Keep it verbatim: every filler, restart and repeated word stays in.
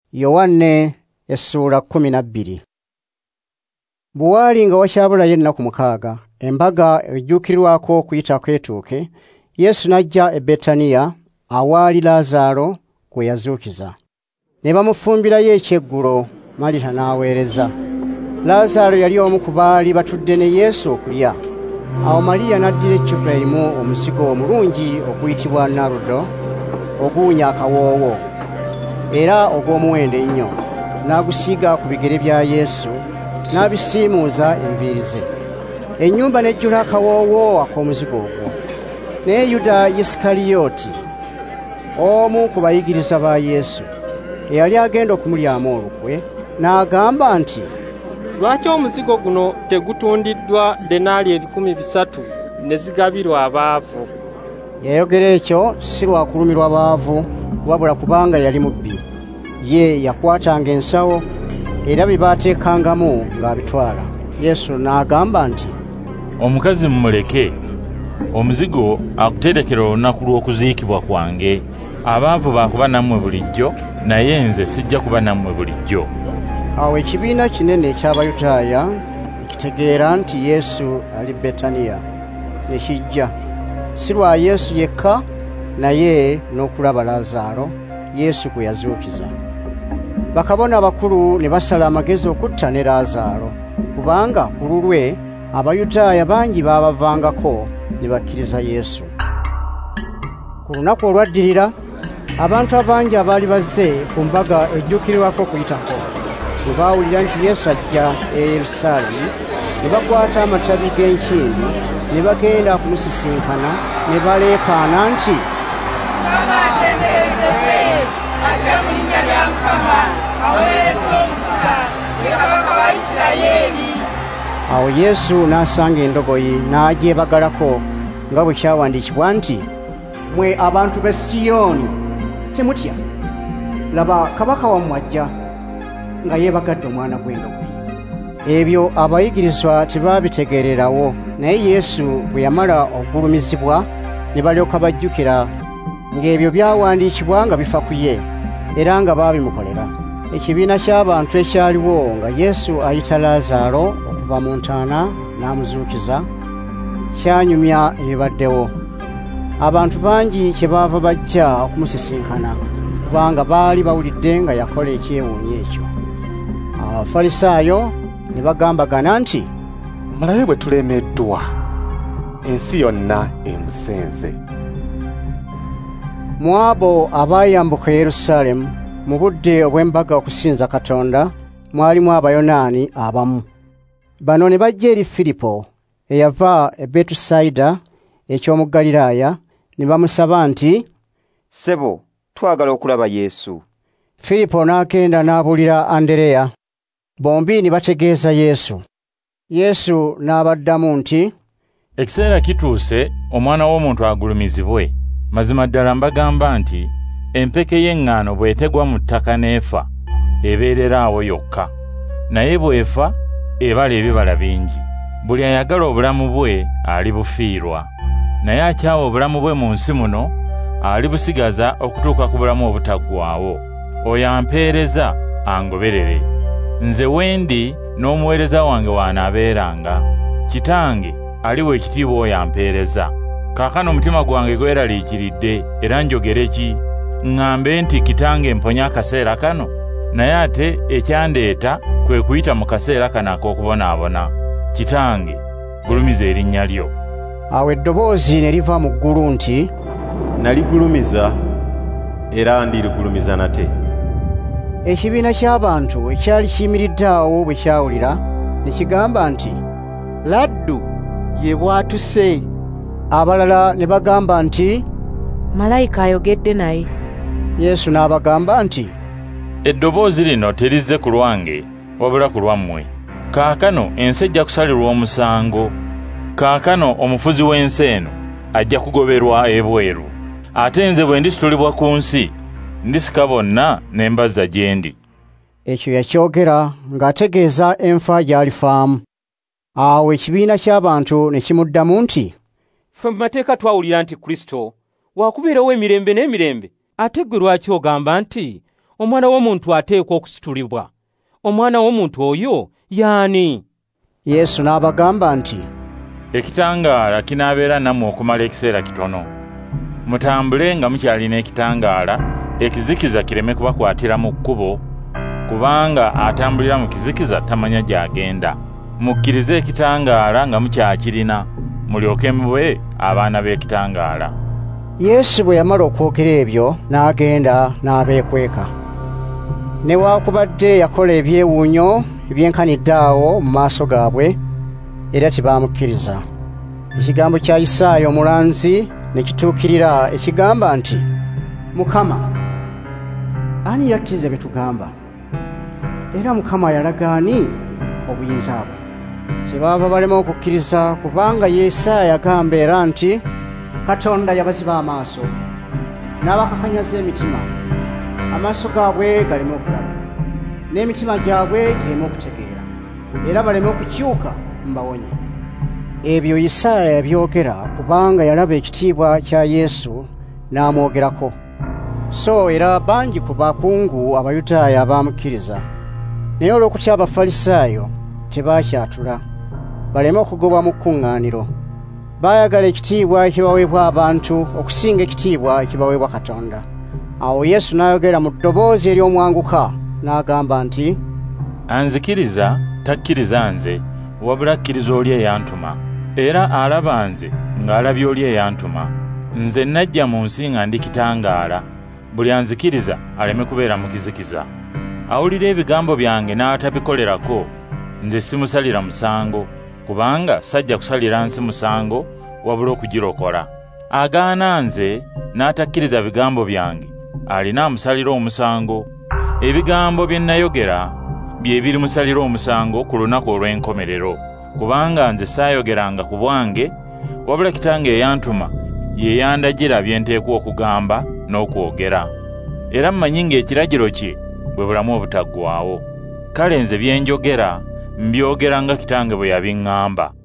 Yowanne essula kumi na bbiri. Bwali nga wakyabulayo ennaku mukaaga, embaga ejjuukirirwako okuyitako etuuke, Yesu n'ajja e Betaniya awaali Laazaalo gwe yazuukiza. Ne bamufumbirayo ekyeggulo, Malita n'aweereza. Laazaalo yali omu ku baali batudde ne Yesu okulya. Awo Maliya n'addira eccupa erimu omusigo omulungi oguyitibwa naludo, oguwunya akawoowo, era ogw'omuwendo ennyo, n'agusiiga ku bigere bya Yesu, n'abisiimuuza enviiri ze. Ennyumba n'ejjula akawoowo ak'omuzigo ogwo. Naye Yuda Isikaliyooti, omu ku bayigiriza ba Yesu, eyali agenda okumulyamu olukwe, n'agamba nti, lwaki omuzigo guno tegutundiddwa denaali ebikumi bisatu ne zigabirwa abaavu? Yayogera ekyo si lwa kulumirwa baavu, wabula kubanga yali mubbi. Ye yakwatanga ensawo era bye baateekangamu ng'abitwala. Yesu n'agamba nti, omukazi mumuleke, omuzigo akuterekera olunaku lw'okuziikibwa kwange. Abaavu baakuba nammwe bulijjo, naye nze sijja kuba nammwe bulijjo. Awo ekibiina kinene eky'Abayudaaya ne kitegeera nti Yesu ali Betaniya, ne kijja, si lwa Yesu yekka, naye n'okulaba Laazaalo, Yesu gwe yazuukiza. Bakabona abakulu ne basala amagezi okutta ne Laazaalo, kubanga ku lulwe Abayudaaya bangi baabavangako ne bakkiriza Yesu. Ku lunaku olwaddirira, abantu abangi abaali bazze ku mbaga ejjuukirirwako okuyitako, bwe baawulira nti Yesu ajja e Yerusaalemi, ne bakwata amatabi g'enkindu, ne bagenda kumusisinkana, ne baleekaana nti, Mukama atenderezebwe, ajja mu linnya lya Mukama, aweereddwa omukisa, ye Kabaka wa Isirayiri. Awo Yesu n'asanga endogoyi n'agyebagalako, nga bwe kyawandiikibwa nti, mmwe abantu b'e Siyoni, temutya, laba Kabaka wammwe ajja, nga yeebagadde omwana gw'endogoyi. Ebyo abayigirizwa tebaabitegeererawo, naye Yesu bwe yamala okugulumizibwa ne balyoka bajjukira ng'ebyo byawandiikibwa nga bifa ku ye, era nga baabimukolera. Ekibiina ky'abantu ekyaliwo nga Yesu ayita Laazaalo okuva mu ntaana n'amuzuukiza, kyanyumya ebibaddewo. Abantu bangi kyebaava bajja okumusisinkana, kubanga baali bawulidde nga yakola ekyewuunyo ekyo. Abafalisaayo ne bagambagana nti, mulabe bwe tulemeddwa, ensi yonna emusenze. Mu abo abaayambuka Yerusaalemi mu budde obw'embaga okusinza Katonda, mwalimu Abayonaani abamu. Bano ne bajja eri Firipo, eyava e Betusayida eky'omu Ggaliraaya, ne bamusaba nti, ssebo, twagala okulaba Yesu. Firipo n'agenda n'abuulira Andereya, bombi ne bategeeza Yesu. Yesu n'abaddamu nti, ekiseera kituuse Omwana w'Omuntu agulumizibwe. Mazima ddala mbagamba nti empeke y'eŋŋaano bw'etegwa mu ttaka n'efa, ebeerera awo yokka, naye bw'efa ebala ebibala bingi. Buli ayagala obulamu bwe alibufiirwa, naye akyawa obulamu bwe mu nsi muno alibusigaza okutuuka ku bulamu obutaggwaawo. Oyo ampeereza angoberere. Nze wendi n'omuweereza wange waanaabeeranga. Kitange aliwa ekitiibwa oyo ampeereza. Kaakano omutima gwange gweraliikiridde, era njogere ki? Ŋŋambe nti Kitange mponya akaseera kano? Naye ate ekyandeeta kwe kuyita mu kaseera kano ak'okubonaabona. Kitange, gulumiza erinnya lyo. Awo eddoboozi ne liva mu ggulu nti, naligulumiza era ndirigulumiza nate. Ekibiina ky'abantu ekyali kiyimiridde awo bwe kyawulira, ne kigamba nti, laddu ye bw'atuse. Abalala ne bagamba nti, malayika ayogedde naye. Yesu n'abagamba nti, eddoboozi lino terizze ku lwange, wabula ku lwammwe. Kaakano ensi ejja kusalirwa omusango. Kaakano omufuzi w'ensi eno ajja kugoberwa ebweru. Ate nze bwe ndisitulibwa ku nsi, ndisika bonna ne mbazza gye ndi. Ekyo yakyogera ng'ategeeza enfa gy'alifaamu. Awo ekibiina ky'abantu ne kimuddamu nti, ffe mu mateeka twawulira nti Kristo waakubeerawo emirembe n'emirembe, ate ggwe lwaki ogamba nti omwana w'omuntu ateekwa okusitulibwa. Omwana w'omuntu oyo yaani?” Yesu n'abagamba nti, Ekitangaala kinaabeera nammwe okumala ekiseera kitono. Mutambule nga mukyalina ekitangaala, ekizikiza kireme kubakwatira mu kkubo, kubanga atambulira mu kizikiza tamanya gy'agenda. Mukkirize ekitangaala nga mukyakirina, mulyoke mube abaana b'ekitangaala. Yesu bwe yamala okwogera ebyo n'agenda n'abeekweka. Newaakubadde yakola ebyewuunyo ebyenkanidde awo mu maaso gaabwe, era tebaamukkiriza. Ekigambo kya Isaaya omulanzi ne kituukirira ekigamba nti, “Mukama, ani yakkiriza bye tugamba? Era Mukama yalaga ani obuyinza bwe?” Kyebaava balema okukkiriza kubanga Isaaya agamba era nti, “Katonda yabaziba amaaso, n'abakakanyaza emitima, amaaso gaabwe galeme okulaba, n'emitima gyabwe gireme okutegeera, era baleme okukyuka mbawonye.” Ebyo Isaaya yabyogera kubanga yalaba ekitiibwa kya Yesu n'amwogerako. So era bangi ku bakungu Abayudaaya abaamukkiriza. Naye olw'okutya Abafalisaayo tebaakyatula, baleme okugobwa mu kkuŋŋaaniro. Baayagala ekitiibwa ekibaweebwa abantu okusinga ekitiibwa ekibaweebwa Katonda. Awo Yesu n'ayogera mu ddoboozi ery'omwanguka n'agamba nti, “Anzikiriza takkiriza nze, wabula akkiriza oli eyantuma. Era alaba nze ng'alabye oli eyantuma. Nze najja mu nsi nga ndi kitangaala, buli anzikiriza aleme kubeera mu kizikiza. Awulira ebigambo byange n'atabikolerako, nze simusalira musango, kubanga sajja kusalira nsi musango wabula okugirokola. Agaana nze n'atakkiriza bigambo byange, alina amusalira omusango. Ebigambo bye nayogera bye birimusalira omusango ku lunaku olw'enkomerero, kubanga nze saayogeranga ku bwange, wabula Kitange eyantuma ye yandagira bye nteekwa okugamba n'okwogera. Era mmanyi ng'ekiragiro kye bwe bulamu obutaggwaawo. Kale nze bye njogera mbyogera nga Kitange bwe yabiŋŋamba.”